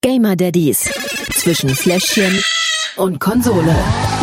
Gamer Daddies zwischen Fläschchen und Konsole.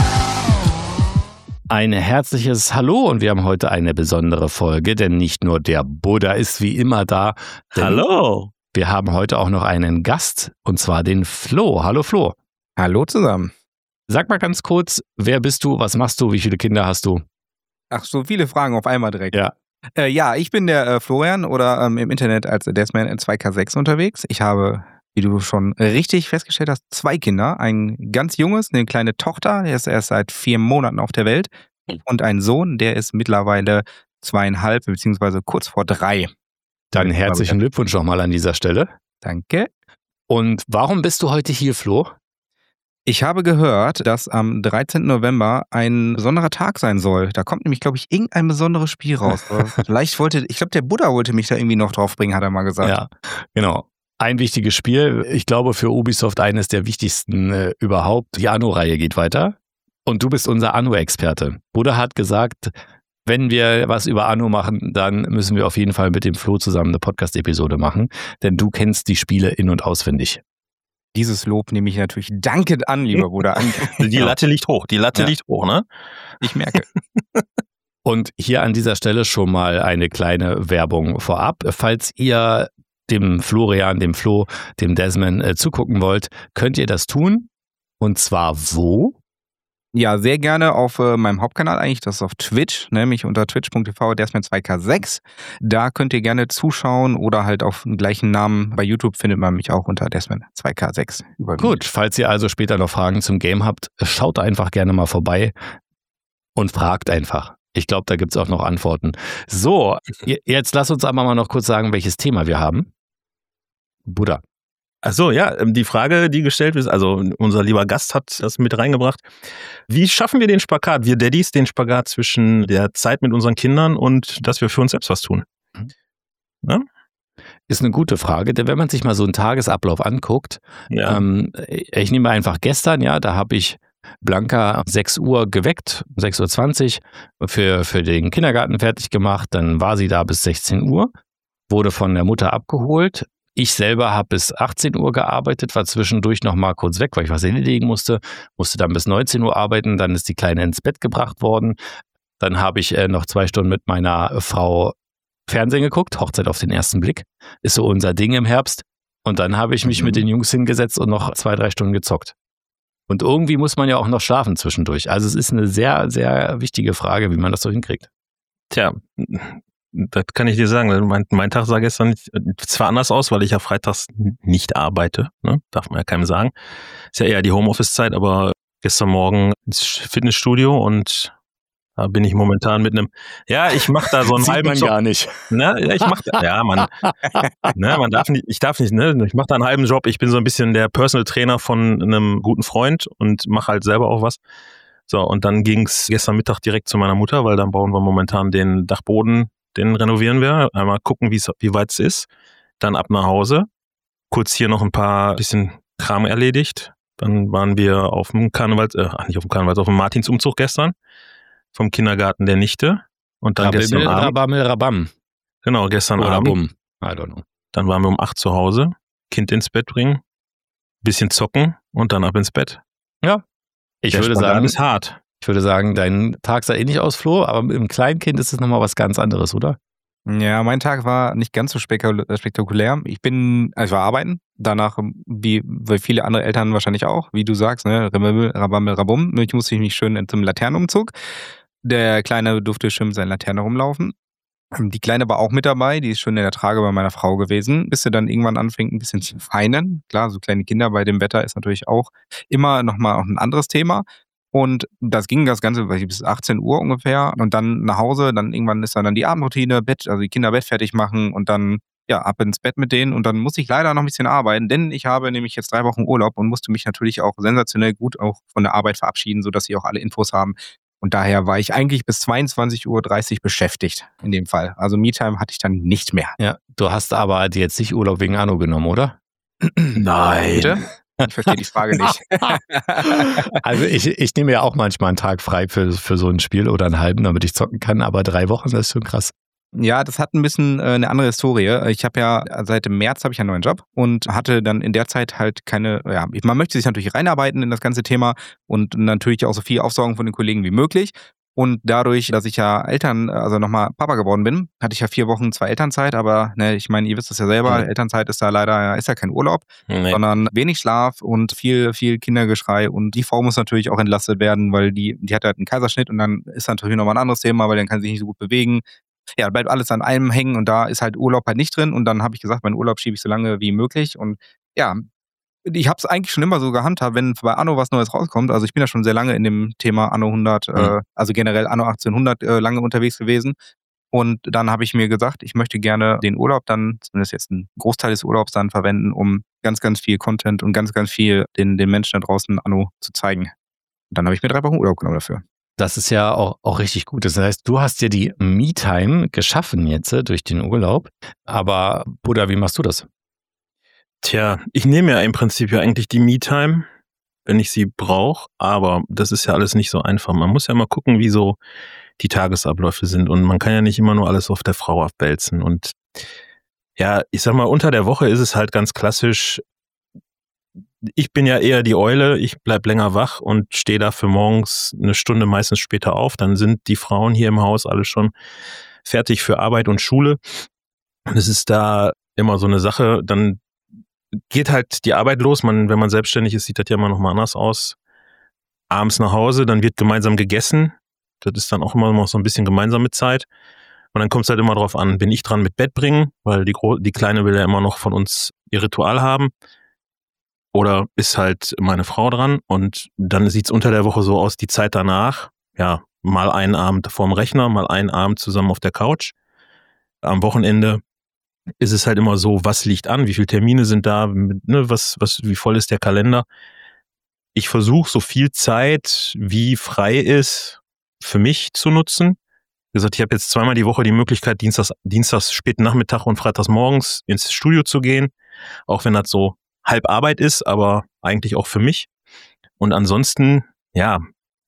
Ein herzliches Hallo und wir haben heute eine besondere Folge, denn nicht nur der Buddha ist wie immer da. Hallo! Wir haben heute auch noch einen Gast und zwar den Flo. Hallo Flo. Hallo zusammen. Sag mal ganz kurz, wer bist du, was machst du, wie viele Kinder hast du? Ach, so viele Fragen auf einmal direkt. Ja. Ja, ich bin der Florian oder im Internet als Desman in 2K6 unterwegs. Ich habe, wie du schon richtig festgestellt hast, 2 Kinder. Ein ganz junges, eine kleine Tochter, der ist erst seit 4 Monaten auf der Welt. Und einen Sohn, der ist mittlerweile 2,5 beziehungsweise kurz vor 3. Dann herzlichen Glückwunsch nochmal an dieser Stelle. Danke. Und warum bist du heute hier, Flo? Ich habe gehört, dass am 13. November ein besonderer Tag sein soll. Da kommt nämlich, glaube ich, irgendein besonderes Spiel raus. Vielleicht ich glaube, der Buddha wollte mich da irgendwie noch drauf bringen, hat er mal gesagt. Ja, genau. Ein wichtiges Spiel, ich glaube für Ubisoft eines der wichtigsten überhaupt. Die Anno-Reihe geht weiter und du bist unser Anno-Experte. Buddha hat gesagt, wenn wir was über Anno machen, dann müssen wir auf jeden Fall mit dem Flo zusammen eine Podcast-Episode machen, denn du kennst die Spiele in- und auswendig. Dieses Lob nehme ich natürlich dankend an, lieber Bruder. Die Latte liegt hoch, liegt hoch, ne? Ich merke. Und hier an dieser Stelle schon mal eine kleine Werbung vorab. Falls ihr dem Florian, dem Flo, dem Desman zugucken wollt, könnt ihr das tun. Und zwar wo? Ja, sehr gerne auf meinem Hauptkanal eigentlich, das ist auf Twitch, nämlich unter twitch.tv Desman2K6. Da könnt ihr gerne zuschauen oder halt auf den gleichen Namen. Bei YouTube findet man mich auch unter Desman2K6. Gut, falls ihr also später noch Fragen zum Game habt, schaut einfach gerne mal vorbei und fragt einfach. Ich glaube, da gibt es auch noch Antworten. So, jetzt lass uns aber mal noch kurz sagen, welches Thema wir haben. Buddha. Achso, ja, die Frage, die gestellt ist, also unser lieber Gast hat das mit reingebracht. Wie schaffen wir den Spagat, wir Daddies, den Spagat zwischen der Zeit mit unseren Kindern und dass wir für uns selbst was tun? Ja? Ist eine gute Frage, denn wenn man sich mal so einen Tagesablauf anguckt, ich nehme einfach gestern, ja, da habe ich Blanca 6 Uhr geweckt, 6:20 Uhr für den Kindergarten fertig gemacht, dann war sie da bis 16 Uhr, wurde von der Mutter abgeholt. Ich selber habe bis 18 Uhr gearbeitet, war zwischendurch noch mal kurz weg, weil ich was erledigen musste dann bis 19 Uhr arbeiten, dann ist die Kleine ins Bett gebracht worden. Dann habe ich noch 2 Stunden mit meiner Frau Fernsehen geguckt, Hochzeit auf den ersten Blick, ist so unser Ding im Herbst. Und dann habe ich mich mit den Jungs hingesetzt und noch 2-3 Stunden gezockt. Und irgendwie muss man ja auch noch schlafen zwischendurch. Also es ist eine sehr, sehr wichtige Frage, wie man das so hinkriegt. Tja, das kann ich dir sagen. Mein Tag sah gestern zwar anders aus, weil ich ja freitags nicht arbeite, ne? Darf man ja keinem sagen. Ist ja eher die Homeoffice-Zeit, aber gestern Morgen ins Fitnessstudio und da bin ich momentan mit einem, ich mache da so einen halben Job. Gar nicht. Ne? Ich mache ich mache da einen halben Job. Ich bin so ein bisschen der Personal Trainer von einem guten Freund und mache halt selber auch was. So, und dann ging es gestern Mittag direkt zu meiner Mutter, weil dann bauen wir momentan den Dachboden, den renovieren wir. Einmal gucken, wie weit es ist. Dann ab nach Hause. Kurz hier noch ein bisschen Kram erledigt. Dann waren wir auf dem auf dem Martinsumzug gestern. Vom Kindergarten der Nichte. Und dann gestern Abend. Rabam. Genau, gestern Oder Abend. Bum. I don't know. Dann waren wir um 8 zu Hause. Kind ins Bett bringen. Bisschen zocken und dann ab ins Bett. Ja. Ich Der würde Spagat sagen, ist hart. dein Tag sah ähnlich aus, Flo, aber mit dem Kleinkind ist es nochmal was ganz anderes, oder? Ja, mein Tag war nicht ganz so spektakulär. Ich war arbeiten, danach, wie viele andere Eltern wahrscheinlich auch, wie du sagst, ne, Rabammel, Rabum. Ich musste mich schön zum Laternenumzug. Der Kleine durfte schön mit seiner Laterne rumlaufen. Die Kleine war auch mit dabei, die ist schon in der Trage bei meiner Frau gewesen, bis sie dann irgendwann anfängt, ein bisschen zu weinen. Klar, so kleine Kinder bei dem Wetter ist natürlich auch immer nochmal auch ein anderes Thema. Und das Ganze bis 18 Uhr ungefähr und dann nach Hause, dann irgendwann ist dann die Abendroutine, Bett, also die Kinder Bett fertig machen und dann ab ins Bett mit denen und dann muss ich leider noch ein bisschen arbeiten, denn ich habe nämlich jetzt 3 Wochen Urlaub und musste mich natürlich auch sensationell gut auch von der Arbeit verabschieden, sodass sie auch alle Infos haben. Und daher war ich eigentlich bis 22:30 Uhr beschäftigt in dem Fall. Also Me-Time hatte ich dann nicht mehr. Ja, du hast aber dir jetzt nicht Urlaub wegen Anno genommen, oder? Nein. Bitte? Ich verstehe die Frage nicht. Also ich nehme ja auch manchmal einen Tag frei für so ein Spiel oder einen halben, damit ich zocken kann, aber 3 Wochen, das ist schon krass. Ja, das hat ein bisschen eine andere Historie. Ich habe ja seit dem März habe ich einen neuen Job und hatte dann in der Zeit halt keine, ja, man möchte sich natürlich reinarbeiten in das ganze Thema und natürlich auch so viel aufsaugen von den Kollegen wie möglich. Und dadurch, dass ich ja also nochmal Papa geworden bin, hatte ich ja 4 Wochen zwar Elternzeit, aber ne, ich meine, ihr wisst es ja selber, Elternzeit ist da leider, ist ja kein Urlaub, sondern wenig Schlaf und viel Kindergeschrei. Und die Frau muss natürlich auch entlastet werden, weil die hat halt einen Kaiserschnitt und dann ist natürlich nochmal ein anderes Thema, weil dann kann sie sich nicht so gut bewegen. Ja, bleibt alles an einem hängen und da ist halt Urlaub halt nicht drin. Und dann habe ich gesagt, meinen Urlaub schiebe ich so lange wie möglich. Und ja, ich habe es eigentlich schon immer so gehandhabt, wenn bei Anno was Neues rauskommt. Also ich bin ja schon sehr lange in dem Thema Anno 100, also generell Anno 1800 lange unterwegs gewesen. Und dann habe ich mir gesagt, ich möchte gerne den Urlaub dann, zumindest jetzt einen Großteil des Urlaubs dann verwenden, um ganz, ganz viel Content und ganz, ganz viel den Menschen da draußen Anno zu zeigen. Und dann habe ich mir 3 Wochen Urlaub genommen dafür. Das ist ja auch richtig gut. Das heißt, du hast dir die Me-Time geschaffen jetzt durch den Urlaub. Aber Buddha, wie machst du das? Tja, ich nehme ja im Prinzip ja eigentlich die Me-Time, wenn ich sie brauche. Aber das ist ja alles nicht so einfach. Man muss ja mal gucken, wie so die Tagesabläufe sind. Und man kann ja nicht immer nur alles auf der Frau abwälzen. Und ja, ich sag mal, unter der Woche ist es halt ganz klassisch. Ich bin ja eher die Eule, ich bleib länger wach und stehe dafür morgens eine Stunde meistens später auf. Dann sind die Frauen hier im Haus alle schon fertig für Arbeit und Schule. Und es ist da immer so eine Sache, dann geht halt die Arbeit los. Wenn man selbstständig ist, sieht das ja immer noch mal anders aus. Abends nach Hause, dann wird gemeinsam gegessen. Das ist dann auch immer noch so ein bisschen gemeinsame Zeit. Und dann kommt es halt immer drauf an, bin ich dran mit Bett bringen, weil die Kleine will ja immer noch von uns ihr Ritual haben. Oder ist halt meine Frau dran und dann sieht's unter der Woche so aus, die Zeit danach, ja, mal einen Abend vorm Rechner, mal einen Abend zusammen auf der Couch. Am Wochenende ist es halt immer so, was liegt an, wie viele Termine sind da, ne, wie voll ist der Kalender. Ich versuche so viel Zeit, wie frei ist, für mich zu nutzen. Wie gesagt, ich habe jetzt 2-mal die Woche die Möglichkeit, Dienstags späten Nachmittag und freitags morgens ins Studio zu gehen, auch wenn das so halb Arbeit ist, aber eigentlich auch für mich. Und ansonsten, ja,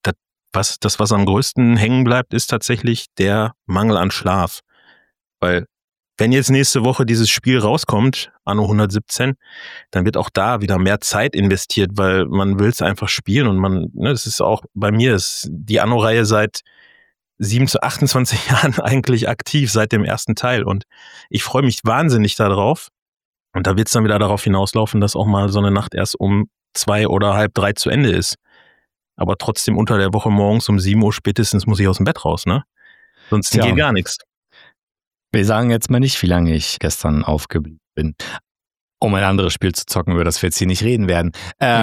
was am größten hängen bleibt, ist tatsächlich der Mangel an Schlaf. Weil wenn jetzt nächste Woche dieses Spiel rauskommt, Anno 117, dann wird auch da wieder mehr Zeit investiert, weil man will es einfach spielen und das ist auch bei mir, ist die Anno-Reihe seit 28 Jahren eigentlich aktiv, seit dem ersten Teil und ich freue mich wahnsinnig darauf. Und da wird es dann wieder darauf hinauslaufen, dass auch mal so eine Nacht erst um 2 oder halb 3 zu Ende ist. Aber trotzdem unter der Woche morgens um 7 Uhr spätestens muss ich aus dem Bett raus, ne? Sonst geht gar nichts. Wir sagen jetzt mal nicht, wie lange ich gestern aufgeblieben bin, um ein anderes Spiel zu zocken, über das wir jetzt hier nicht reden werden.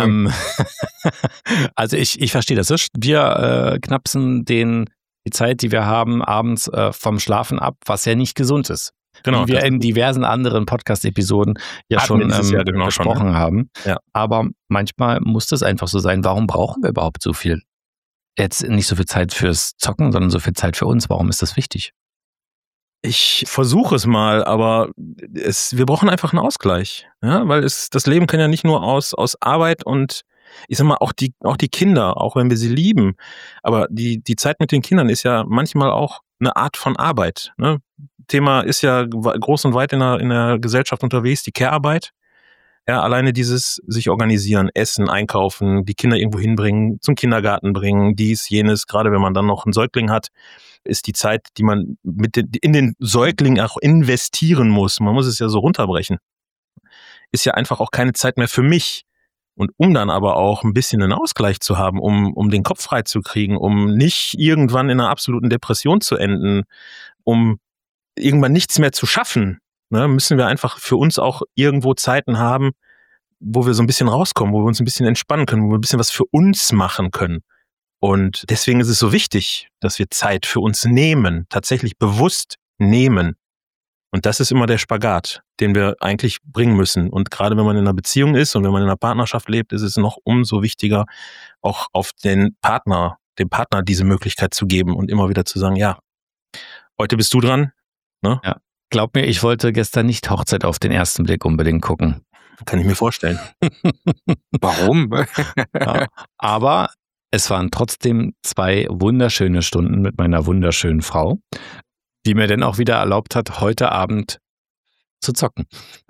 Also ich verstehe das. Wir knapsen die Zeit, die wir haben, abends vom Schlafen ab, was ja nicht gesund ist. Genau, wie wir in diversen anderen Podcast-Episoden ja schon besprochen haben. Ja. Aber manchmal muss das einfach so sein. Warum brauchen wir überhaupt so viel? Jetzt nicht so viel Zeit fürs Zocken, sondern so viel Zeit für uns. Warum ist das wichtig? Ich versuche es mal, aber wir brauchen einfach einen Ausgleich. Ja? Weil das Leben kann ja nicht nur aus Arbeit und ich sag mal, auch die Kinder, auch wenn wir sie lieben. Aber die Zeit mit den Kindern ist ja manchmal auch eine Art von Arbeit. Ne? Thema ist ja groß und weit in der Gesellschaft unterwegs, die Care-Arbeit. Ja, alleine dieses sich organisieren, essen, einkaufen, die Kinder irgendwo hinbringen, zum Kindergarten bringen, dies, jenes. Gerade wenn man dann noch einen Säugling hat, ist die Zeit, die man in den Säugling auch investieren muss. Man muss es ja so runterbrechen. Ist ja einfach auch keine Zeit mehr für mich. Und um dann aber auch ein bisschen einen Ausgleich zu haben, um den Kopf frei zu kriegen, um nicht irgendwann in einer absoluten Depression zu enden, um irgendwann nichts mehr zu schaffen, ne, müssen wir einfach für uns auch irgendwo Zeiten haben, wo wir so ein bisschen rauskommen, wo wir uns ein bisschen entspannen können, wo wir ein bisschen was für uns machen können. Und deswegen ist es so wichtig, dass wir Zeit für uns nehmen, tatsächlich bewusst nehmen. Und das ist immer der Spagat, den wir eigentlich bringen müssen. Und gerade wenn man in einer Beziehung ist und wenn man in einer Partnerschaft lebt, ist es noch umso wichtiger, auch auf dem Partner diese Möglichkeit zu geben und immer wieder zu sagen, ja, heute bist du dran. Ne? Ja. Glaub mir, ich wollte gestern nicht Hochzeit auf den ersten Blick unbedingt gucken. Kann ich mir vorstellen. Warum? Ja, aber es waren trotzdem 2 wunderschöne Stunden mit meiner wunderschönen Frau, die mir dann auch wieder erlaubt hat, heute Abend zu zocken.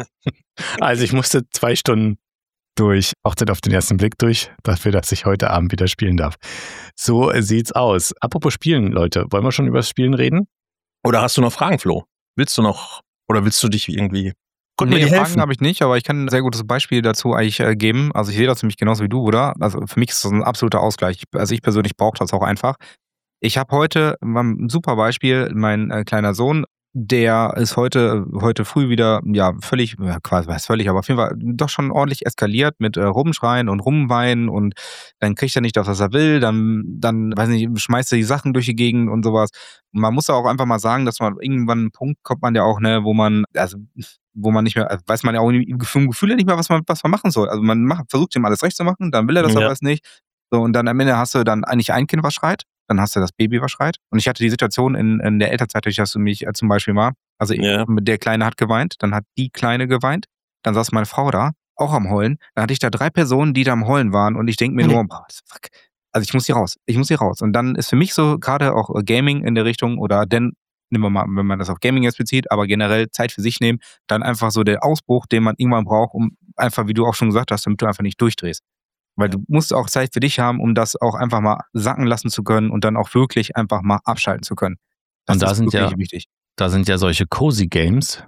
Also ich musste 2 Stunden durch, Hochzeit auf den ersten Blick durch, dafür, dass ich heute Abend wieder spielen darf. So sieht's aus. Apropos Spielen, Leute, wollen wir schon über das Spielen reden? Oder hast du noch Fragen, Flo? Willst du noch, oder willst du dich irgendwie... Nee, Fragen habe ich nicht, aber ich kann ein sehr gutes Beispiel dazu eigentlich geben. Also ich sehe das nämlich genauso wie du, oder? Also für mich ist das ein absoluter Ausgleich. Also ich persönlich brauche das auch einfach. Ich habe heute ein super Beispiel, mein kleiner Sohn, der ist heute früh wieder, ja, völlig, quasi, was völlig, aber auf jeden Fall doch schon ordentlich eskaliert mit Rumschreien und Rumweinen und dann kriegt er nicht das, was er will, dann, weiß nicht, schmeißt er die Sachen durch die Gegend und sowas. Und man muss auch einfach mal sagen, dass man irgendwann einen Punkt kommt man ja auch, ne, wo man nicht mehr, also weiß man ja auch vom Gefühl nicht mehr, was man machen soll. Also man versucht ihm alles recht zu machen, dann will er das aber erst nicht. So, und dann am Ende hast du dann eigentlich ein Kind, was schreit. Dann hast du das Baby, was schreit. Und ich hatte die Situation in der Elternzeit, durch das du mich zum Beispiel mal, also der Kleine hat geweint, dann hat die Kleine geweint, dann saß meine Frau da, auch am Heulen. Dann hatte ich da 3 Personen, die da am Heulen waren und ich denke mir nur, fuck, also ich muss hier raus. Und dann ist für mich so gerade auch Gaming in der Richtung oder nehmen wir mal, wenn man das auf Gaming jetzt bezieht, aber generell Zeit für sich nehmen, dann einfach so der Ausbruch, den man irgendwann braucht, um einfach, wie du auch schon gesagt hast, damit du einfach nicht durchdrehst. Weil du musst auch Zeit für dich haben, um das auch einfach mal sacken lassen zu können und dann auch wirklich einfach mal abschalten zu können. Das ist wirklich wichtig. Da sind ja solche Cozy Games,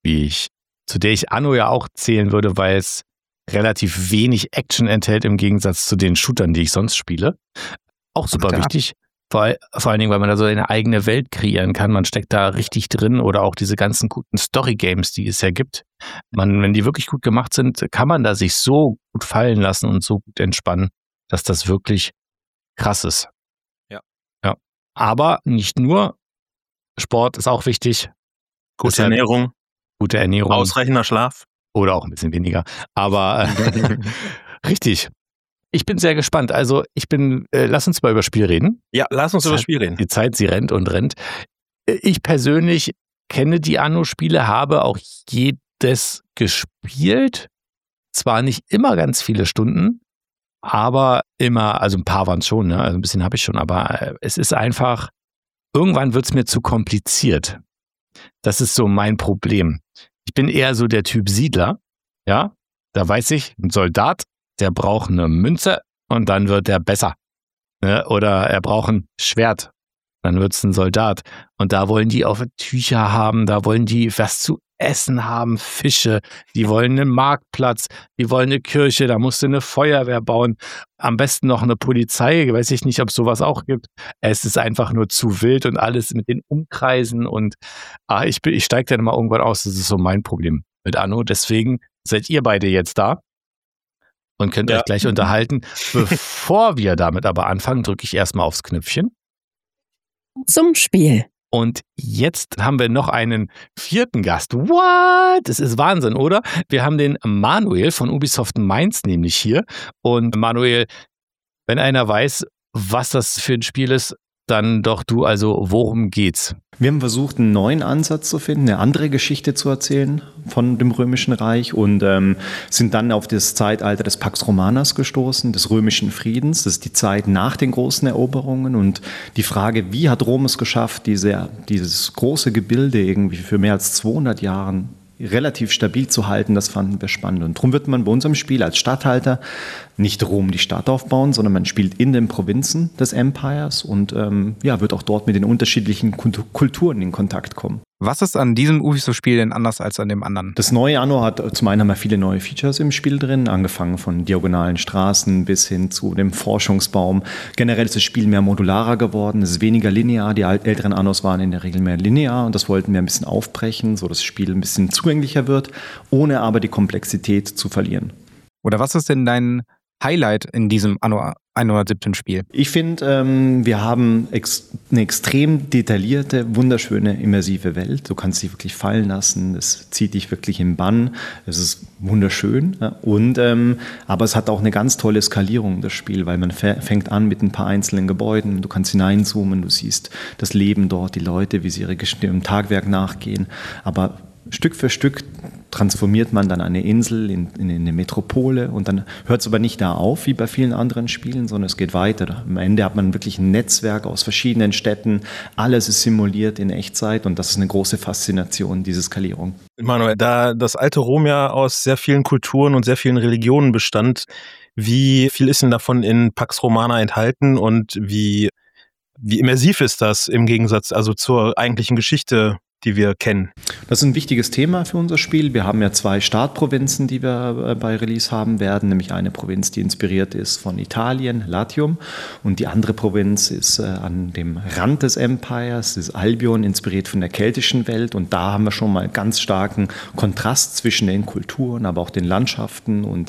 zu der ich Anno ja auch zählen würde, weil es relativ wenig Action enthält im Gegensatz zu den Shootern, die ich sonst spiele. Auch super wichtig. Vor allen Dingen, weil man da so eine eigene Welt kreieren kann. Man steckt da richtig drin oder auch diese ganzen guten Story-Games, die es ja gibt. Wenn die wirklich gut gemacht sind, kann man da sich so gut fallen lassen und so gut entspannen, dass das wirklich krass ist. Ja. Aber nicht nur. Sport ist auch wichtig. Gute Ernährung. Ausreichender Schlaf. Oder auch ein bisschen weniger. Aber richtig. Ich bin sehr gespannt. Also lass uns mal über Spiel reden. Ja, lass uns über Spiel reden. Die Zeit, sie rennt und rennt. Ich persönlich kenne die Anno-Spiele, habe auch jedes gespielt. Zwar nicht immer ganz viele Stunden, aber immer, also ein paar waren es schon, ne? Also ein bisschen habe ich schon, aber es ist einfach, irgendwann wird es mir zu kompliziert. Das ist so mein Problem. Ich bin eher so der Typ Siedler, ja? Da weiß ich, ein Soldat, der braucht eine Münze und dann wird er besser. Ne? Oder er braucht ein Schwert, dann wird es ein Soldat. Und da wollen die auch Tücher haben, da wollen die was zu essen haben, Fische, die wollen einen Marktplatz, die wollen eine Kirche, da musst du eine Feuerwehr bauen, am besten noch eine Polizei, weiß ich nicht, ob es sowas auch gibt. Es ist einfach nur zu wild und alles mit den Umkreisen und ich steige dann mal irgendwann aus, das ist so mein Problem mit Anno, deswegen seid ihr beide jetzt da und könnt euch gleich unterhalten. Bevor wir damit aber anfangen, drücke ich erstmal aufs Knöpfchen. Zum Spiel. Und jetzt haben wir noch einen 4. Gast. What? Das ist Wahnsinn, oder? Wir haben den Manuel von Ubisoft Mainz nämlich hier. Und Manuel, wenn einer weiß, was das für ein Spiel ist, dann doch du, also worum geht's? Wir haben versucht, einen neuen Ansatz zu finden, eine andere Geschichte zu erzählen von dem Römischen Reich und sind dann auf das Zeitalter des Pax Romanas gestoßen, des römischen Friedens. Das ist die Zeit nach den großen Eroberungen und die Frage, wie hat Rom es geschafft, dieses große Gebilde irgendwie für mehr als 200 Jahren relativ stabil zu halten, das fanden wir spannend. Und darum wird man bei unserem Spiel als Statthalter nicht Rom die Stadt aufbauen, sondern man spielt in den Provinzen des Empires und wird auch dort mit den unterschiedlichen Kulturen in Kontakt kommen. Was ist an diesem Ubisoft-Spiel denn anders als an dem anderen? Das neue Anno hat zum einen haben wir viele neue Features im Spiel drin, angefangen von diagonalen Straßen bis hin zu dem Forschungsbaum. Generell ist das Spiel mehr modularer geworden, es ist weniger linear. Die älteren Annos waren in der Regel mehr linear und das wollten wir ein bisschen aufbrechen, so dass das Spiel ein bisschen zugänglicher wird, ohne aber die Komplexität zu verlieren. Oder was ist denn dein Highlight in diesem Anno 117 Spiel? Ich finde, wir haben eine extrem detaillierte, wunderschöne, immersive Welt. Du kannst dich wirklich fallen lassen, es zieht dich wirklich im Bann, es ist wunderschön. Ja? Und, aber es hat auch eine ganz tolle Skalierung, das Spiel, weil man fängt an mit ein paar einzelnen Gebäuden, du kannst hineinzoomen, du siehst das Leben dort, die Leute, wie sie ihrem Tagwerk nachgehen, aber Stück für Stück transformiert man dann eine Insel in eine Metropole und dann hört es aber nicht da auf, wie bei vielen anderen Spielen, sondern es geht weiter. Am Ende hat man wirklich ein Netzwerk aus verschiedenen Städten, alles ist simuliert in Echtzeit und das ist eine große Faszination, diese Skalierung. Manuel, da das alte Rom ja aus sehr vielen Kulturen und sehr vielen Religionen bestand, wie viel ist denn davon in Pax Romana enthalten und wie immersiv ist das im Gegensatz also zur eigentlichen Geschichte, die wir kennen? Das ist ein wichtiges Thema für unser Spiel. Wir haben ja 2 Startprovinzen, die wir bei Release haben werden, nämlich eine Provinz, die inspiriert ist von Italien, Latium, und die andere Provinz ist an dem Rand des Empires, das ist Albion, inspiriert von der keltischen Welt, und da haben wir schon mal ganz starken Kontrast zwischen den Kulturen, aber auch den Landschaften und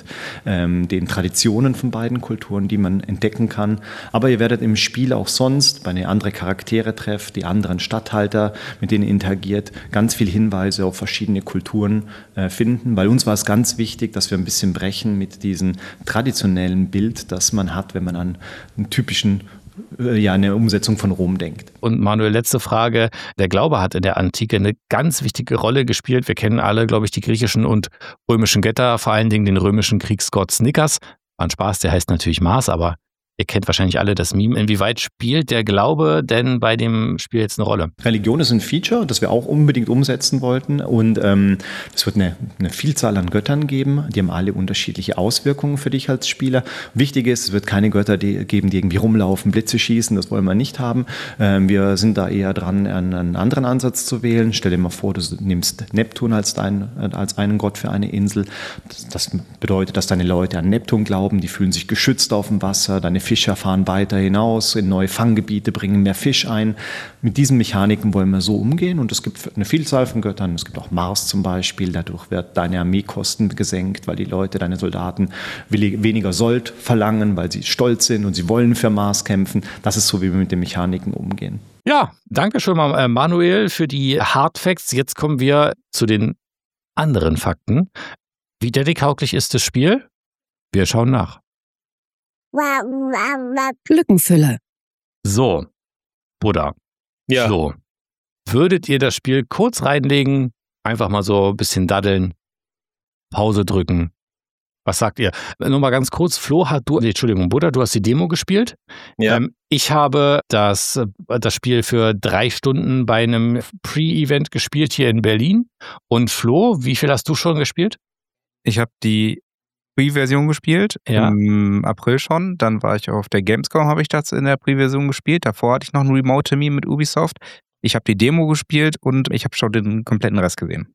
den Traditionen von beiden Kulturen, die man entdecken kann. Aber ihr werdet im Spiel auch sonst, wenn ihr andere Charaktere trefft, die anderen Statthalter, mit denen ihr interagiert, ganz viele Hinweise auf verschiedene Kulturen finden, weil uns war es ganz wichtig, dass wir ein bisschen brechen mit diesem traditionellen Bild, das man hat, wenn man an einen typischen eine Umsetzung von Rom denkt. Und Manuel, letzte Frage. Der Glaube hat in der Antike eine ganz wichtige Rolle gespielt. Wir kennen alle, glaube ich, die griechischen und römischen Götter, vor allen Dingen den römischen Kriegsgott Snickers. War ein Spaß, der heißt natürlich Mars, aber ihr kennt wahrscheinlich alle das Meme. Inwieweit spielt der Glaube denn bei dem Spiel jetzt eine Rolle? Religion ist ein Feature, das wir auch unbedingt umsetzen wollten. Und es wird eine Vielzahl an Göttern geben. Die haben alle unterschiedliche Auswirkungen für dich als Spieler. Wichtig ist, es wird keine Götter geben, die irgendwie rumlaufen, Blitze schießen. Das wollen wir nicht haben. Wir sind da eher dran, einen anderen Ansatz zu wählen. Stell dir mal vor, du nimmst Neptun als einen Gott für eine Insel. Das bedeutet, dass deine Leute an Neptun glauben. Die fühlen sich geschützt auf dem Wasser. Deine Fischer fahren weiter hinaus in neue Fanggebiete, bringen mehr Fisch ein. Mit diesen Mechaniken wollen wir so umgehen, und es gibt eine Vielzahl von Göttern. Es gibt auch Mars zum Beispiel, dadurch wird deine Armeekosten gesenkt, weil die Leute, deine Soldaten weniger Sold verlangen, weil sie stolz sind und sie wollen für Mars kämpfen. Das ist so, wie wir mit den Mechaniken umgehen. Ja, danke schön, Manuel, für die Hard Facts. Jetzt kommen wir zu den anderen Fakten. Wie daddy-tauglich ist das Spiel? Wir schauen nach. Lückenfüller. So, Buddha. Ja. So. Würdet ihr das Spiel kurz reinlegen, einfach mal so ein bisschen daddeln, Pause drücken? Was sagt ihr? Nur mal ganz kurz, Buddha, du hast die Demo gespielt. Ja. Ich habe das Spiel für 3 Stunden bei einem Pre-Event gespielt hier in Berlin. Und Flo, wie viel hast du schon gespielt? Ich habe die Pre-Version gespielt, im April schon. Dann war ich auf der Gamescom, habe ich das in der Pre-Version gespielt. Davor hatte ich noch einen Remote-Termin mit Ubisoft. Ich habe die Demo gespielt und ich habe schon den kompletten Rest gesehen.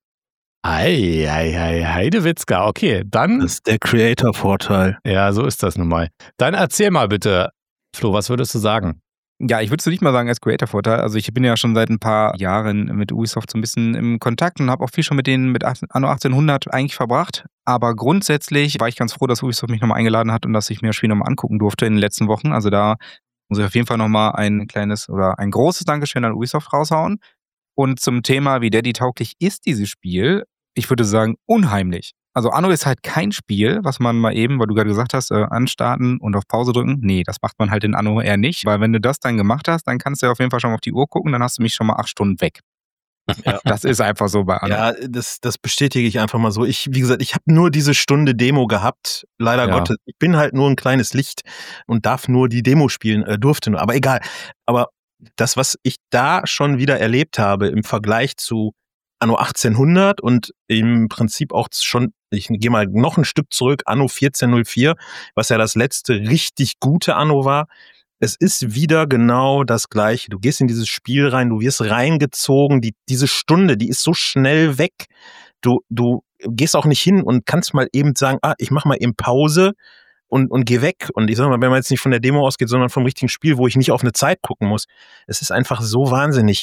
Heidewitzka, okay, dann... Das ist der Creator-Vorteil. Ja, so ist das nun mal. Dann erzähl mal bitte, Flo, was würdest du sagen? Ja, ich würde es nicht mal sagen als Creator-Vorteil. Also ich bin ja schon seit ein paar Jahren mit Ubisoft so ein bisschen im Kontakt und habe auch viel schon mit denen mit Anno 1800 eigentlich verbracht. Aber grundsätzlich war ich ganz froh, dass Ubisoft mich nochmal eingeladen hat und dass ich mir das Spiel nochmal angucken durfte in den letzten Wochen. Also da muss ich auf jeden Fall nochmal ein kleines oder ein großes Dankeschön an Ubisoft raushauen. Und zum Thema, wie daddy-tauglich ist dieses Spiel, ich würde sagen, unheimlich. Also Anno ist halt kein Spiel, was man mal eben, weil du gerade gesagt hast, anstarten und auf Pause drücken. Nee, das macht man halt in Anno eher nicht, weil wenn du das dann gemacht hast, dann kannst du ja auf jeden Fall schon mal auf die Uhr gucken, dann hast du mich schon mal 8 Stunden weg. Ja. Das ist einfach so bei Anno. Ja, das bestätige ich einfach mal so. Wie gesagt, ich habe nur diese Stunde Demo gehabt, leider Gottes. Ich bin halt nur ein kleines Licht und darf nur die Demo spielen, durfte nur, aber egal. Aber das, was ich da schon wieder erlebt habe im Vergleich zu Anno 1800 und im Prinzip auch schon, ich gehe mal noch ein Stück zurück, Anno 1404, was ja das letzte richtig gute Anno war. Es ist wieder genau das Gleiche. Du gehst in dieses Spiel rein, du wirst reingezogen, diese Stunde, die ist so schnell weg. Du gehst auch nicht hin und kannst mal eben sagen, ich mache mal eben Pause und geh weg. Und ich sag mal, wenn man jetzt nicht von der Demo ausgeht, sondern vom richtigen Spiel, wo ich nicht auf eine Zeit gucken muss. Es ist einfach so wahnsinnig.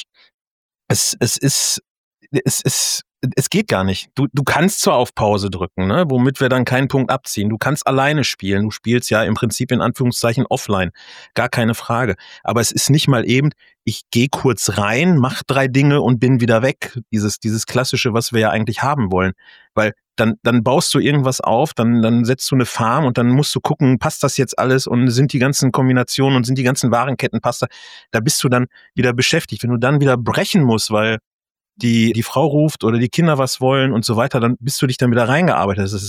Es geht gar nicht. Du kannst zwar auf Pause drücken, ne, womit wir dann keinen Punkt abziehen. Du kannst alleine spielen. Du spielst ja im Prinzip in Anführungszeichen offline. Gar keine Frage. Aber es ist nicht mal eben, ich gehe kurz rein, mach 3 Dinge und bin wieder weg. Dieses Klassische, was wir ja eigentlich haben wollen. Weil dann baust du irgendwas auf, dann setzt du eine Farm und dann musst du gucken, passt das jetzt alles und sind die ganzen Kombinationen und sind die ganzen Warenketten, passt da bist du dann wieder beschäftigt. Wenn du dann wieder brechen musst, weil die Frau ruft oder die Kinder was wollen und so weiter, dann bist du dich dann wieder reingearbeitet. Das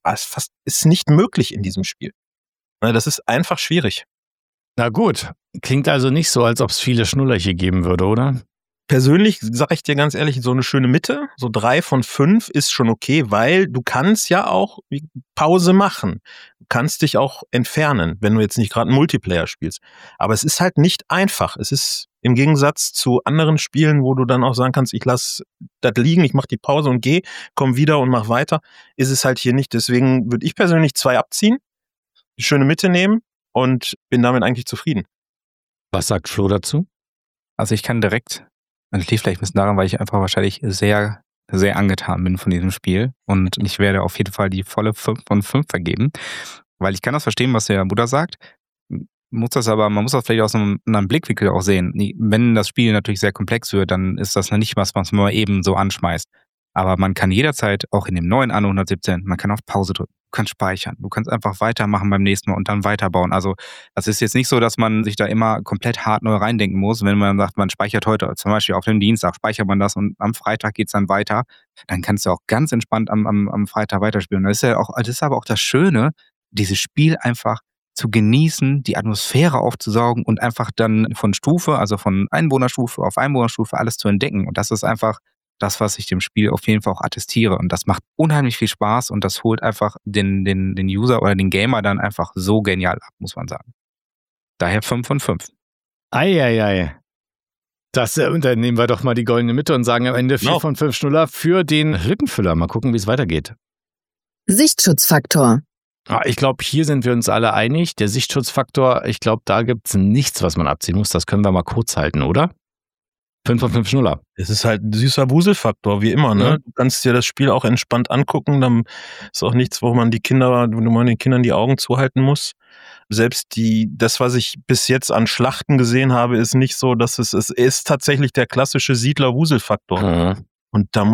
ist nicht möglich in diesem Spiel. Das ist einfach schwierig. Na gut, klingt also nicht so, als ob es viele Schnullerche geben würde, oder? Persönlich sage ich dir ganz ehrlich, so eine schöne Mitte, so 3 von 5 ist schon okay, weil du kannst ja auch Pause machen. Du kannst dich auch entfernen, wenn du jetzt nicht gerade einen Multiplayer spielst. Aber es ist halt nicht einfach. Es ist im Gegensatz zu anderen Spielen, wo du dann auch sagen kannst, ich lasse das liegen, ich mache die Pause und gehe, komm wieder und mach weiter, ist es halt hier nicht. Deswegen würde ich persönlich 2 abziehen, die schöne Mitte nehmen und bin damit eigentlich zufrieden. Was sagt Flo dazu? Also ich kann direkt, das liegt vielleicht ein bisschen daran, weil ich einfach wahrscheinlich sehr, sehr angetan bin von diesem Spiel. Und ich werde auf jeden Fall die volle 5 von 5 vergeben. Weil ich kann das verstehen, was der Bruder sagt. Man muss das vielleicht aus einem anderen Blickwinkel auch sehen. Wenn das Spiel natürlich sehr komplex wird, dann ist das nicht was man mal eben so anschmeißt. Aber man kann jederzeit, auch in dem neuen Anno 117, man kann auf Pause drücken, du kannst speichern, du kannst einfach weitermachen beim nächsten Mal und dann weiterbauen. Also das ist jetzt nicht so, dass man sich da immer komplett hart neu reindenken muss. Wenn man sagt, man speichert heute, zum Beispiel auf dem Dienstag, speichert man das und am Freitag geht's dann weiter, dann kannst du auch ganz entspannt am Freitag weiterspielen. Das ist aber auch das Schöne, dieses Spiel einfach zu genießen, die Atmosphäre aufzusaugen und einfach dann von Stufe, also von Einwohnerstufe auf Einwohnerstufe alles zu entdecken. Und das ist einfach das, was ich dem Spiel auf jeden Fall auch attestiere. Und das macht unheimlich viel Spaß und das holt einfach den User oder den Gamer dann einfach so genial ab, muss man sagen. Daher 5 von 5. Eieiei. Dann nehmen wir doch mal die goldene Mitte und sagen am Ende 4 von 5 Schnuller für den Lückenfüller. Mal gucken, wie es weitergeht. Sichtschutzfaktor. Ich glaube, hier sind wir uns alle einig. Der Sichtschutzfaktor, ich glaube, da gibt es nichts, was man abziehen muss. Das können wir mal kurz halten, oder? 5 von 5 Schnuller. Es ist halt ein süßer Wuselfaktor, wie immer, ne? Ja. Du kannst dir das Spiel auch entspannt angucken, dann ist auch nichts, wo man den Kindern die Augen zuhalten muss. Selbst das, was ich bis jetzt an Schlachten gesehen habe, ist nicht so, dass es ist tatsächlich der klassische Siedler-Wuselfaktor. Mhm. Und da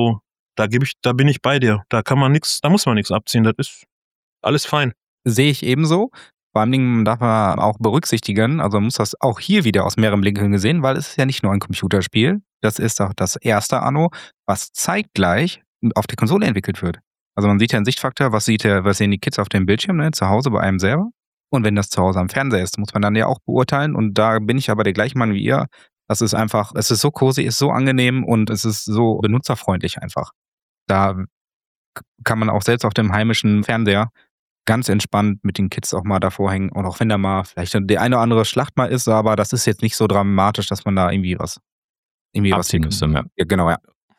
bin ich bei dir. Da muss man nichts abziehen, das ist alles fein. Sehe ich ebenso. Vor allen Dingen darf man auch berücksichtigen, also man muss das auch hier wieder aus mehreren Blickwinkeln gesehen, weil es ist ja nicht nur ein Computerspiel, das ist auch das erste Anno, was zeitgleich auf der Konsole entwickelt wird. Also man sieht ja einen Sichtfaktor, was sehen die Kids auf dem Bildschirm, ne, zu Hause bei einem selber. Und wenn das zu Hause am Fernseher ist, muss man dann ja auch beurteilen. Und da bin ich aber der gleiche Mann wie ihr. Das ist einfach, es ist so cozy, ist so angenehm und es ist so benutzerfreundlich einfach. Da kann man auch selbst auf dem heimischen Fernseher ganz entspannt mit den Kids auch mal davor hängen. Und auch wenn da mal vielleicht die eine oder andere Schlacht mal ist, aber das ist jetzt nicht so dramatisch, dass man da irgendwie was abziehen müsste. Ja, genau, ja.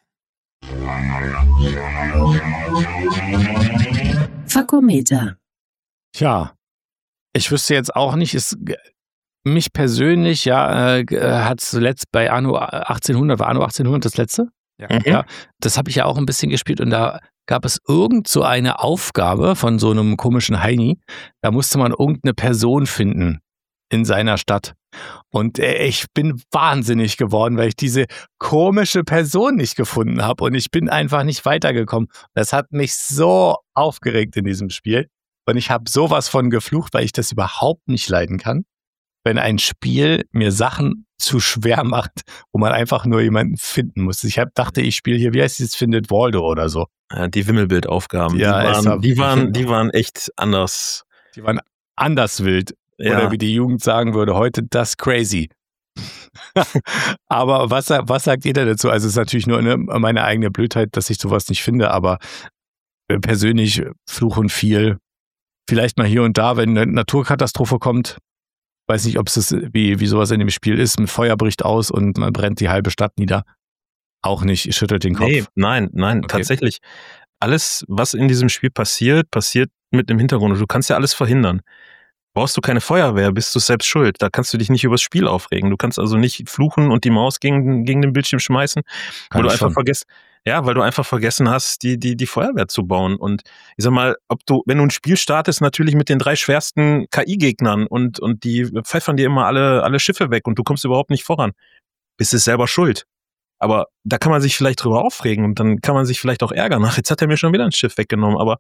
Fakometer. Tja, ich wüsste jetzt auch nicht, mich persönlich hat zuletzt bei Anno 1800, war Anno 1800 das letzte? Ja, das habe ich ja auch ein bisschen gespielt und da gab es irgend so eine Aufgabe von so einem komischen Heini, da musste man irgendeine Person finden in seiner Stadt. Und ich bin wahnsinnig geworden, weil ich diese komische Person nicht gefunden habe und ich bin einfach nicht weitergekommen. Das hat mich so aufgeregt in diesem Spiel und ich habe sowas von geflucht, weil ich das überhaupt nicht leiden kann, wenn ein Spiel mir Sachen zu schwer macht, wo man einfach nur jemanden finden muss. Ich dachte, ich spiele hier, wie heißt dieses, Findet Waldo oder so. Ja, die Wimmelbildaufgaben, ja, die waren echt anders. Die waren anders wild. Ja. Oder wie die Jugend sagen würde, heute das crazy. Aber was sagt ihr dazu? Also es ist natürlich nur meine eigene Blödheit, dass ich sowas nicht finde, aber persönlich fluchen viel. Vielleicht mal hier und da, wenn eine Naturkatastrophe kommt, weiß nicht, ob es wie sowas in dem Spiel ist, ein Feuer bricht aus und man brennt die halbe Stadt nieder. Auch nicht, schüttelt den Kopf. Nein, okay. Tatsächlich. Alles, was in diesem Spiel passiert mit dem Hintergrund. Du kannst ja alles verhindern. Brauchst du keine Feuerwehr, bist du selbst schuld. Da kannst du dich nicht übers Spiel aufregen. Du kannst also nicht fluchen und die Maus gegen den Bildschirm schmeißen, weil du einfach vergessen hast, die Feuerwehr zu bauen. Und ich sag mal, wenn du ein Spiel startest, natürlich mit den 3 schwersten KI-Gegnern und die pfeffern dir immer alle Schiffe weg und du kommst überhaupt nicht voran. Bist es selber schuld. Aber da kann man sich vielleicht drüber aufregen und dann kann man sich vielleicht auch ärgern. Ach, jetzt hat er mir schon wieder ein Schiff weggenommen. Aber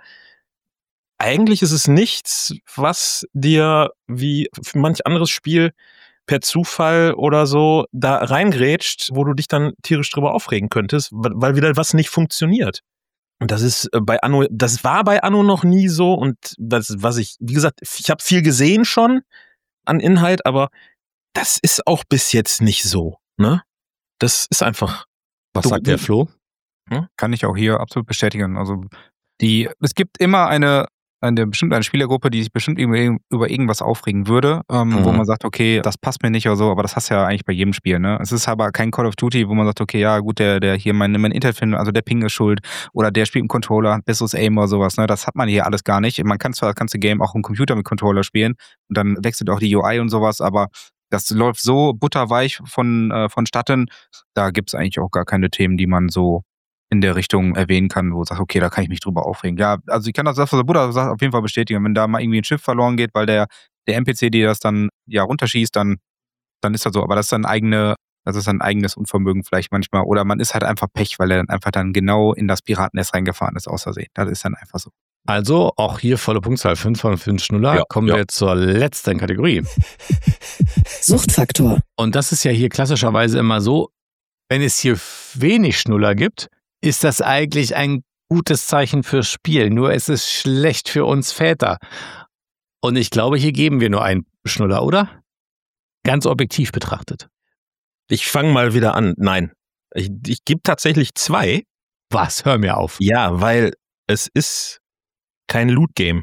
eigentlich ist es nichts, was dir wie manch anderes Spiel per Zufall oder so da reingrätscht, wo du dich dann tierisch drüber aufregen könntest, weil wieder was nicht funktioniert. Und das ist bei Anno, das war bei Anno noch nie so und wie gesagt, ich habe viel gesehen schon an Inhalt, aber das ist auch bis jetzt nicht so, ne? Das ist einfach. Was sagt der Flo? Kann ich auch hier absolut bestätigen. Also es gibt immer eine Spielergruppe, die sich bestimmt über irgendwas aufregen würde, wo man sagt, okay, das passt mir nicht oder so, aber das hast du ja eigentlich bei jedem Spiel, ne? Es ist aber kein Call of Duty, wo man sagt, okay, ja gut, der hier mein Internet, also der Ping ist schuld oder der spielt im Controller, hat besseres Aim oder sowas, ne? Das hat man hier alles gar nicht. Man kann zwar das ganze Game auch im Computer mit Controller spielen und dann wechselt auch die UI und sowas, aber das läuft so butterweich vonstatten, da gibt es eigentlich auch gar keine Themen, die man so in der Richtung erwähnen kann, wo du sagst, okay, da kann ich mich drüber aufregen. Ja, also ich kann das, was der Buddha sagt, auf jeden Fall bestätigen. Wenn da mal irgendwie ein Schiff verloren geht, weil der NPC, der das dann ja runterschießt, dann ist das so. Aber das ist ein eigenes Unvermögen vielleicht manchmal. Oder man ist halt einfach Pech, weil er dann einfach dann genau in das Piratennest reingefahren ist, aus Versehen. Das ist dann einfach so. Also auch hier volle Punktzahl, 5 von 5 Schnuller. Ja, kommen wir zur letzten Kategorie. Suchtfaktor. Und das ist ja hier klassischerweise immer so, wenn es hier wenig Schnuller gibt, ist das eigentlich ein gutes Zeichen fürs Spiel. Nur ist es schlecht für uns Väter. Und ich glaube, hier geben wir nur einen Schnuller, oder? Ganz objektiv betrachtet. Ich fange mal wieder an. Nein, ich gebe tatsächlich 2. Was? Hör mir auf. Ja, weil es ist kein Loot-Game.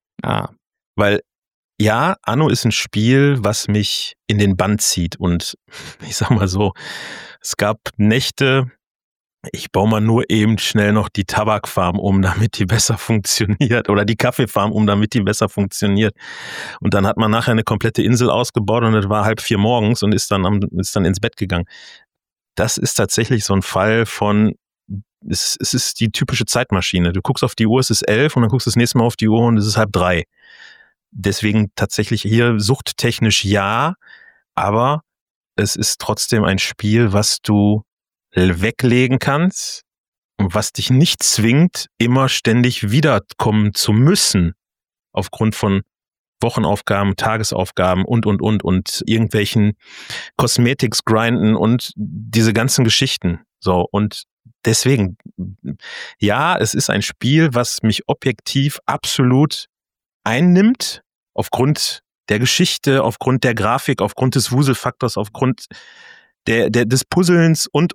Weil, ja, Anno ist ein Spiel, was mich in den Bann zieht. Und ich sag mal so, es gab Nächte, ich baue mal nur eben schnell noch die Tabakfarm um, damit die besser funktioniert. Oder die Kaffeefarm um, damit die besser funktioniert. Und dann hat man nachher eine komplette Insel ausgebaut und es war 3:30 morgens und ist dann ins Bett gegangen. Das ist tatsächlich so ein Fall von, es ist die typische Zeitmaschine. Du guckst auf die Uhr, es ist 11 und dann guckst du das nächste Mal auf die Uhr und es ist 2:30. Deswegen tatsächlich hier suchttechnisch ja, aber es ist trotzdem ein Spiel, was du weglegen kannst und was dich nicht zwingt, immer ständig wiederkommen zu müssen aufgrund von Wochenaufgaben, Tagesaufgaben und irgendwelchen Cosmetics grinden und diese ganzen Geschichten. So, und deswegen, ja, es ist ein Spiel, was mich objektiv absolut einnimmt, aufgrund der Geschichte, aufgrund der Grafik, aufgrund des Wuselfaktors, aufgrund des Puzzelns und.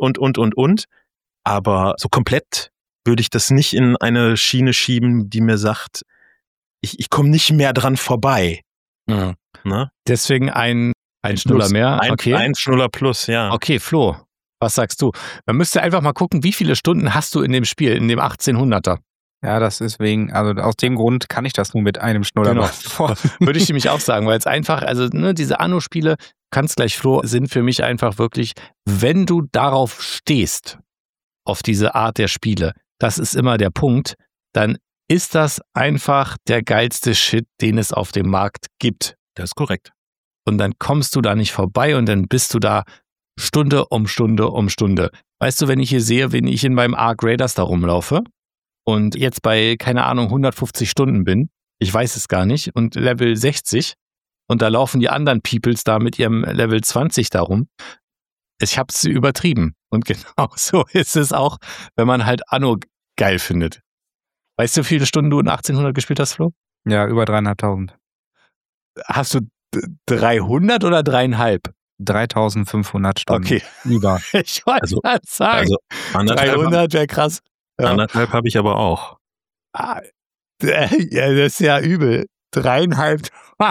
Aber so komplett würde ich das nicht in eine Schiene schieben, die mir sagt, ich komme nicht mehr dran vorbei. Ja. Ne? Deswegen ein Schnuller mehr. Okay. Ein Schnuller plus, ja. Okay, Flo, was sagst du? Man müsste einfach mal gucken, wie viele Stunden hast du in dem Spiel, in dem 1800er? Ja, das ist also aus dem Grund kann ich das nur mit einem Schnuller machen. Würde ich nämlich auch sagen, weil es einfach, also diese Anno-Spiele, kannst gleich froh, sind für mich einfach wirklich, wenn du darauf stehst, auf diese Art der Spiele, das ist immer der Punkt, dann ist das einfach der geilste Shit, den es auf dem Markt gibt. Das ist korrekt. Und dann kommst du da nicht vorbei und dann bist du da Stunde um Stunde um Stunde. Weißt du, wenn ich hier sehe, wenn ich in meinem Ark Raiders da rumlaufe und jetzt bei, keine Ahnung, 150 Stunden bin, ich weiß es gar nicht, und Level 60 und da laufen die anderen Peoples da mit ihrem Level 20 darum. Ich hab's übertrieben. Und genau so ist es auch, wenn man halt Anno geil findet. Weißt du, wie viele Stunden du in 1800 gespielt hast, Flo? Ja, über 3.500. Hast du 300 oder 3,5? 3.500 Stunden. Okay. Lieber. Ich wollte sagen, 300 wäre krass. Ja. 1,5 habe ich aber auch. Ja, das ist ja übel. 3,5.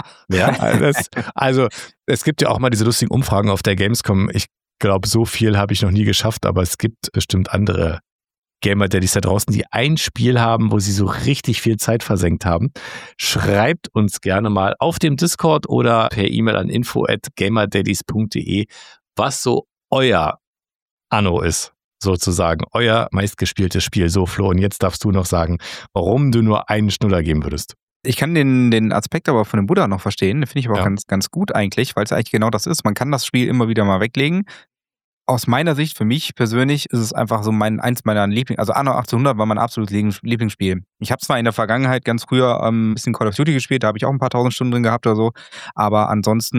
Ja. Also, es gibt ja auch mal diese lustigen Umfragen auf der Gamescom. Ich glaube, so viel habe ich noch nie geschafft, aber es gibt bestimmt andere Gamer-Daddies da draußen, die ein Spiel haben, wo sie so richtig viel Zeit versenkt haben. Schreibt uns gerne mal auf dem Discord oder per E-Mail an info@gamerdaddies.de, was so euer Anno ist, sozusagen. Euer meistgespieltes Spiel. So, Flo, und jetzt darfst du noch sagen, warum du nur einen Schnuller geben würdest. Ich kann den Aspekt aber von dem Buddha noch verstehen. Den finde ich aber auch ganz gut eigentlich, weil es eigentlich genau das ist. Man kann das Spiel immer wieder mal weglegen. Aus meiner Sicht, für mich persönlich, ist es einfach so eins meiner also Anno 1800 war mein absolutes Lieblingsspiel. Ich habe zwar in der Vergangenheit ganz früher ein bisschen Call of Duty gespielt, da habe ich auch ein paar tausend Stunden drin gehabt oder so, aber ansonsten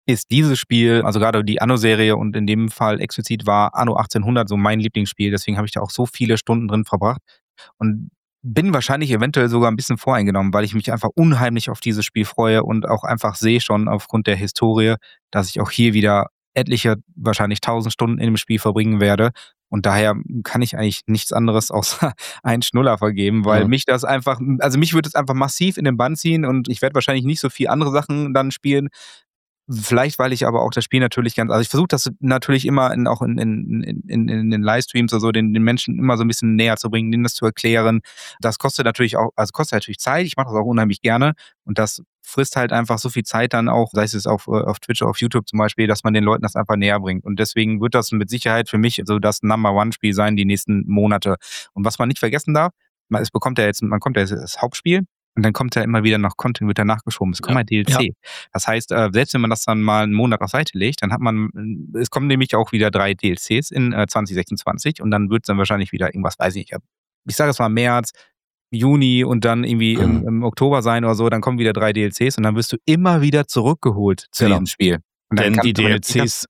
ist dieses Spiel, also gerade die Anno-Serie und in dem Fall explizit war Anno 1800 so mein Lieblingsspiel. Deswegen habe ich da auch so viele Stunden drin verbracht und bin wahrscheinlich eventuell sogar ein bisschen voreingenommen, weil ich mich einfach unheimlich auf dieses Spiel freue und auch einfach sehe schon aufgrund der Historie, dass ich auch hier wieder etliche, wahrscheinlich 1000 Stunden in dem Spiel verbringen werde. Und daher kann ich eigentlich nichts anderes außer einen Schnuller vergeben, weil mich das einfach, also mich würde es einfach massiv in den Bann ziehen und ich werde wahrscheinlich nicht so viel andere Sachen dann spielen. Vielleicht, weil ich aber auch das Spiel natürlich also ich versuche das natürlich immer auch in den Livestreams oder so, den Menschen immer so ein bisschen näher zu bringen, denen das zu erklären. Das kostet natürlich auch, also kostet natürlich Zeit, ich mache das auch unheimlich gerne und das frisst halt einfach so viel Zeit dann auch, sei es auf Twitch oder auf YouTube zum Beispiel, dass man den Leuten das einfach näher bringt. Und deswegen wird das mit Sicherheit für mich so das Number-One-Spiel sein, die nächsten Monate. Und was man nicht vergessen darf, man kommt ja jetzt das Hauptspiel, und dann kommt ja immer wieder noch Content, wird da nachgeschoben. Es kommt mal DLC. Ja. Das heißt, selbst wenn man das dann mal einen Monat auf Seite legt, dann es kommen nämlich auch wieder 3 DLCs in 2026 und dann wird es dann wahrscheinlich wieder irgendwas, weiß ich nicht, ich sage es mal März, Juni und dann irgendwie im Oktober sein oder so, dann kommen wieder 3 DLCs und dann wirst du immer wieder zurückgeholt zu diesem Spiel. Und denn die DLCs,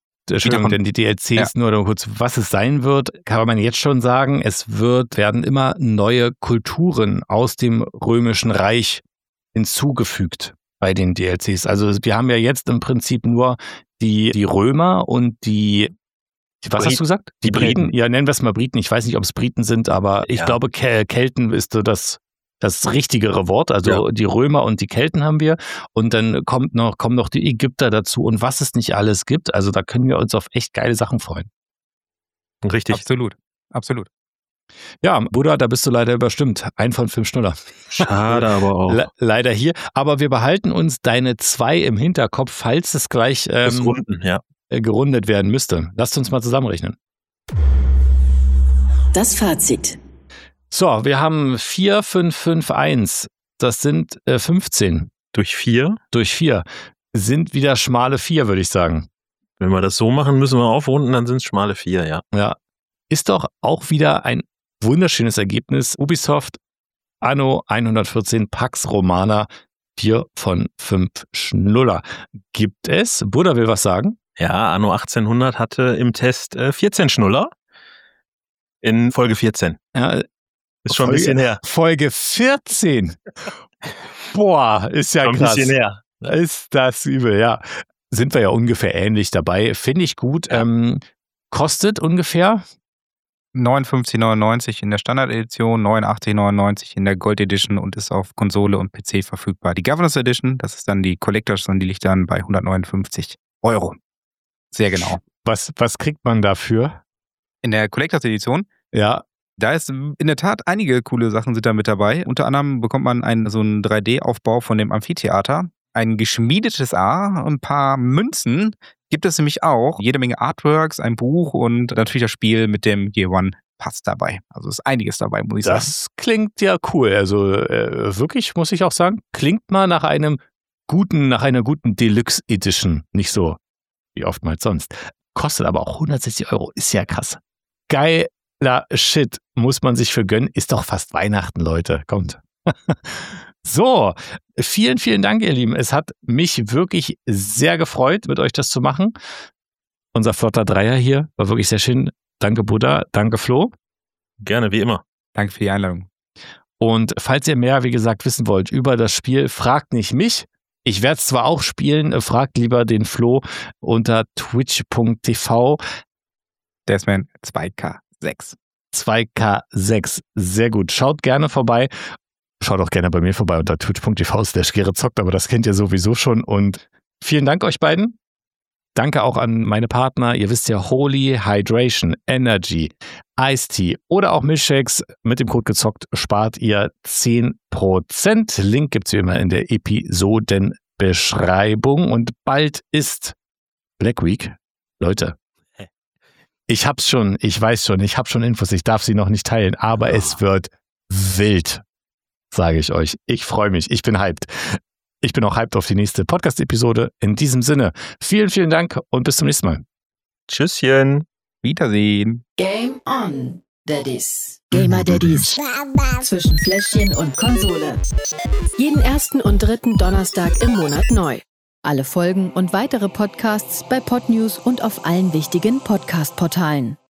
nur kurz, was es sein wird, kann man jetzt schon sagen, werden immer neue Kulturen aus dem Römischen Reich hinzugefügt bei den DLCs. Also wir haben ja jetzt im Prinzip nur die Römer und was hast du gesagt? Die Briten? Ja, nennen wir es mal Briten. Ich weiß nicht, ob es Briten sind, aber ich glaube, Kelten ist so das richtigere Wort. Also die Römer und die Kelten haben wir. Und dann kommen noch die Ägypter dazu und was es nicht alles gibt. Also da können wir uns auf echt geile Sachen freuen. Richtig. Absolut. Ja, Buddha, da bist du leider überstimmt. 1 von 5 Schnuller. Schade aber auch. Leider hier. Aber wir behalten uns deine 2 im Hinterkopf, falls es gleich gerundet werden müsste. Lasst uns mal zusammenrechnen. Das Fazit. So, wir haben 4, 5, 5, 1. Das sind 15. Durch 4? Durch 4. Sind wieder schmale 4, würde ich sagen. Wenn wir das so machen, müssen wir aufrunden, dann sind es schmale 4, ja. Ja. Ist doch auch wieder ein wunderschönes Ergebnis. Ubisoft, Anno 114, Pax Romana, 4 von 5 Schnuller. Gibt es? Buddha will was sagen? Ja, Anno 1800 hatte im Test 14 Schnuller in Folge 14. Ja, ist schon ein bisschen her. Folge 14. Boah, ist ja schon krass. Ein bisschen her. Ist das übel, ja. Sind wir ja ungefähr ähnlich dabei. Finde ich gut. Ja. Kostet ungefähr 59,99 in der Standard-Edition, 89,99 in der Gold Edition und ist auf Konsole und PC verfügbar. Die Governors Edition, das ist dann die Collectors und die liegt dann bei 159 €. Sehr genau. Was kriegt man dafür? In der Collectors Edition? Ja. Da ist in der Tat einige coole Sachen sind da mit dabei. Unter anderem bekommt man so einen 3D-Aufbau von dem Amphitheater, ein geschmiedetes A, ein paar Münzen gibt es nämlich auch, jede Menge Artworks, ein Buch und natürlich das Spiel mit dem Year One Pass dabei. Also ist einiges dabei, muss ich sagen. Das klingt ja cool. Also wirklich, muss ich auch sagen, klingt mal nach einer guten Deluxe Edition. Nicht so wie oftmals sonst. Kostet aber auch 160 €. Ist ja krass. Geiler Shit. Muss man sich für gönnen. Ist doch fast Weihnachten, Leute. Kommt. So, vielen, vielen Dank, ihr Lieben. Es hat mich wirklich sehr gefreut, mit euch das zu machen. Unser flotter Dreier hier war wirklich sehr schön. Danke, Buddha. Danke, Flo. Gerne, wie immer. Danke für die Einladung. Und falls ihr mehr, wie gesagt, wissen wollt über das Spiel, fragt nicht mich. Ich werde es zwar auch spielen, fragt lieber den Flo unter twitch.tv. Deathman 2K6. 2K6. Sehr gut. Schaut gerne vorbei. Schaut auch gerne bei mir vorbei unter twitch.tv/gerezockt, aber das kennt ihr sowieso schon. Und vielen Dank euch beiden. Danke auch an meine Partner. Ihr wisst ja, Holy Hydration, Energy, Ice Tea oder auch Milchshakes. Mit dem Code gezockt spart ihr 10%. Link gibt es wie immer in der Episodenbeschreibung. Und bald ist Black Week. Leute, ich habe schon Infos. Ich darf sie noch nicht teilen, aber es wird wild. Sage ich euch. Ich freue mich. Ich bin hyped. Ich bin auch hyped auf die nächste Podcast-Episode. In diesem Sinne, vielen, vielen Dank und bis zum nächsten Mal. Tschüsschen. Wiedersehen. Game on, Daddies. Gamer Daddies. Zwischen Fläschchen und Konsole. Jeden 1. und 3. Donnerstag im Monat neu. Alle Folgen und weitere Podcasts bei Podnews und auf allen wichtigen Podcast-Portalen.